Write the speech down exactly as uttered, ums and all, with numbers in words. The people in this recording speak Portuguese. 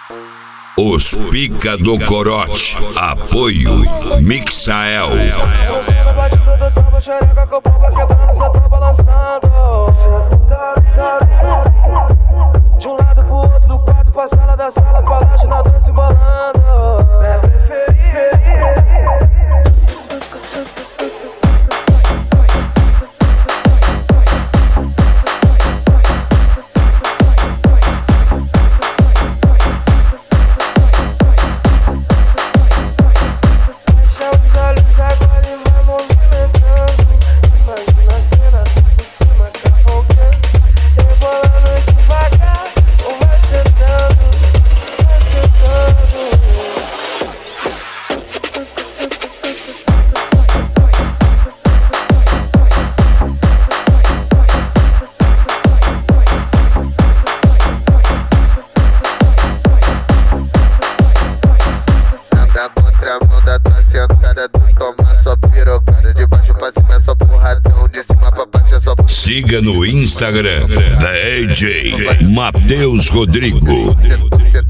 Os Pica do Corote, apoio Mixael. Na batida do tava xereca com o pau vai quebrando, cê tá balançando. De um lado pro outro, do quarto pra sala, da sala pra laje, na dança embolando. É preferir. Na contramão da tua sentada, tu toma só pirocada. De baixo pra cima é só porradão, de cima pra baixo é só... Siga no Instagram D J Matheus Rodrigo. Cê